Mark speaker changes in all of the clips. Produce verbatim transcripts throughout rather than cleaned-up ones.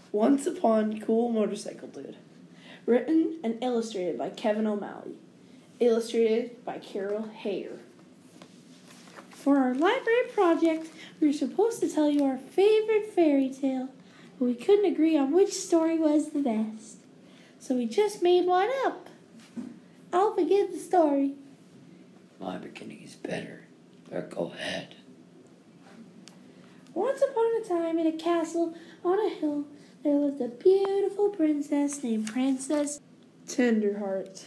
Speaker 1: Once Upon Cool Motorcycle Dude. Written and illustrated by Kevin O'Malley. Illustrated by Carol Hayer.
Speaker 2: For our library project, we were supposed to tell you our favorite fairy tale, but we couldn't agree on which story was the best. So we just made one up. I'll begin the story.
Speaker 3: My beginning is better, but go ahead.
Speaker 2: Once upon a time, in a castle on a hill, there lived a beautiful princess named Princess
Speaker 1: Tenderheart.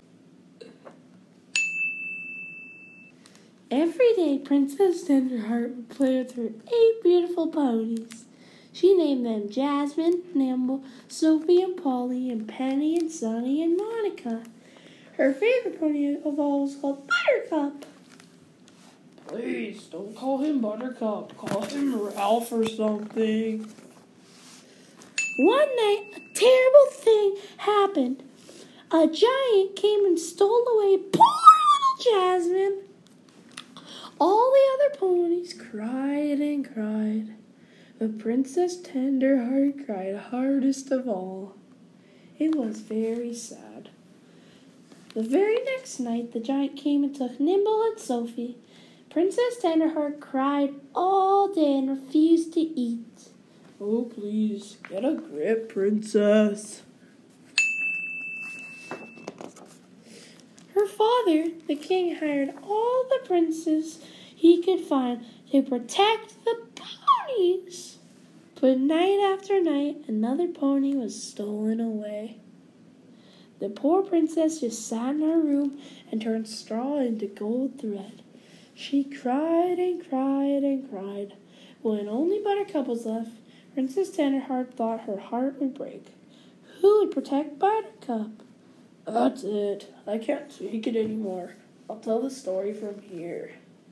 Speaker 2: Every day, Princess Tenderheart would play with her eight beautiful ponies. She named them Jasmine, Nimble, Sophie and Polly, and Penny and Sunny and Monica. Her favorite pony of all was called Buttercup.
Speaker 1: Please, don't call him Buttercup. Call him Ralph or something.
Speaker 2: One night, a terrible thing happened. A giant came and stole away poor little Jasmine. All the other ponies cried and cried, but Princess Tenderheart cried hardest of all. It was very sad. The very next night, the giant came and took Nimble and Sophie. Princess Tenderheart cried all day and refused to eat.
Speaker 1: Oh, please, get a grip, Princess.
Speaker 2: Her father, the king, hired all the princes he could find to protect the ponies. But night after night, another pony was stolen away. The poor princess just sat in her room and turned straw into gold thread. She cried and cried and cried. When only Buttercup was left, Princess Tenderheart thought her heart would break. Who would protect Buttercup?
Speaker 1: That's it. I can't take it anymore. I'll tell the story from here.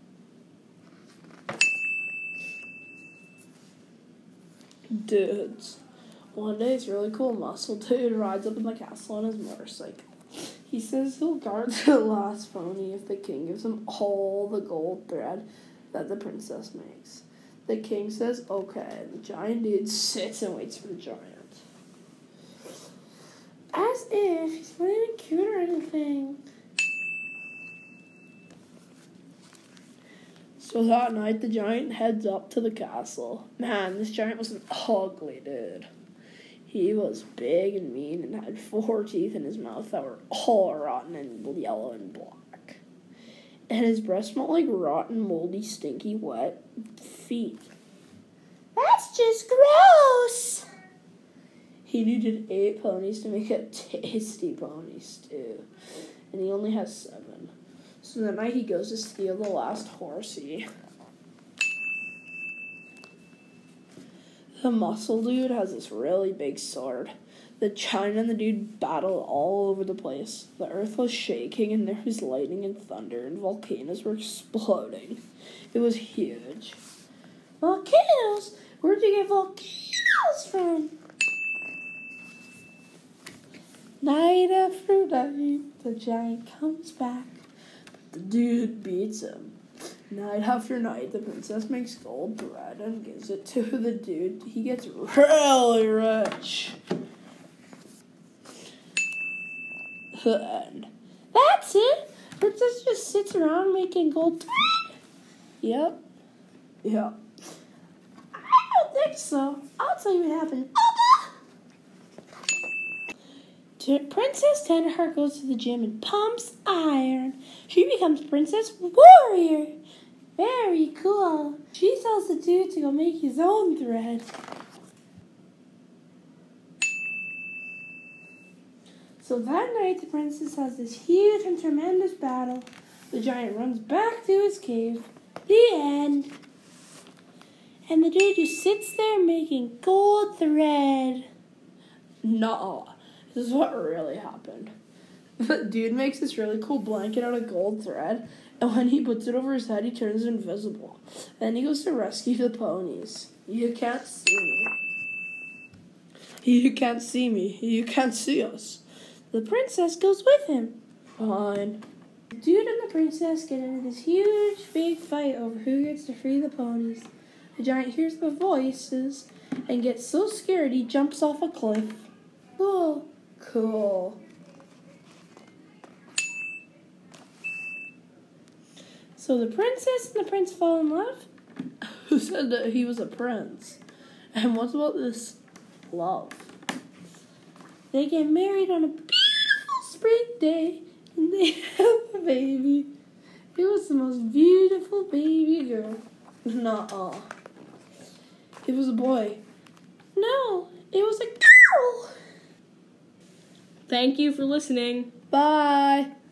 Speaker 1: Dudes. One day, this really cool muscle dude rides up in the castle on his motorcycle. He says he'll guard the last pony if the king gives him all the gold thread that the princess makes. The king says, okay. The giant dude sits and waits for the giant.
Speaker 2: As if he's not even cute or anything.
Speaker 1: So that night, the giant heads up to the castle. Man, this giant was an ugly dude. He was big and mean and had four teeth in his mouth that were all rotten and yellow and black. And his breath smelled like rotten, moldy, stinky, wet feet.
Speaker 2: That's just gross!
Speaker 1: He needed eight ponies to make a tasty pony stew, and he only has seven. So that night he goes to steal the last horsey. The muscle dude has this really big sword. The giant and the dude battled all over the place. The earth was shaking and there was lightning and thunder and volcanoes were exploding. It was huge.
Speaker 2: Volcanoes? Where'd you get volcanoes from? Night after night, the giant comes back.
Speaker 1: The dude beats him. Night after night, the princess makes gold thread and gives it to the dude. He gets really rich. The end.
Speaker 2: That's it? Princess just sits around making gold thread?
Speaker 1: Yep. Yep.
Speaker 2: I don't think so. I'll tell you what happened. Princess Tenderheart goes to the gym and pumps iron. She becomes Princess Warrior. Very cool. She tells the dude to go make his own thread. So that night, the princess has this huge and tremendous battle. The giant runs back to his cave. The end. And the dude just sits there making gold thread.
Speaker 1: Nuh-uh. This is what really happened. The dude makes this really cool blanket out of gold thread, and when he puts it over his head, he turns invisible. Then he goes to rescue the ponies. You can't see me. You can't see me. You can't see us.
Speaker 2: The princess goes with him.
Speaker 1: Fine.
Speaker 2: The dude and the princess get into this huge, big fight over who gets to free the ponies. The giant hears the voices
Speaker 1: and gets so scared he jumps off a cliff. Oh, cool.
Speaker 2: So the princess and the prince fall in love?
Speaker 1: Who said that he was a prince? And what about this love?
Speaker 2: They get married on a beautiful spring day, and they have a baby. It was the most beautiful baby girl.
Speaker 1: Nuh-uh. It was a boy.
Speaker 2: No, it was a girl.
Speaker 4: Thank you for listening.
Speaker 1: Bye.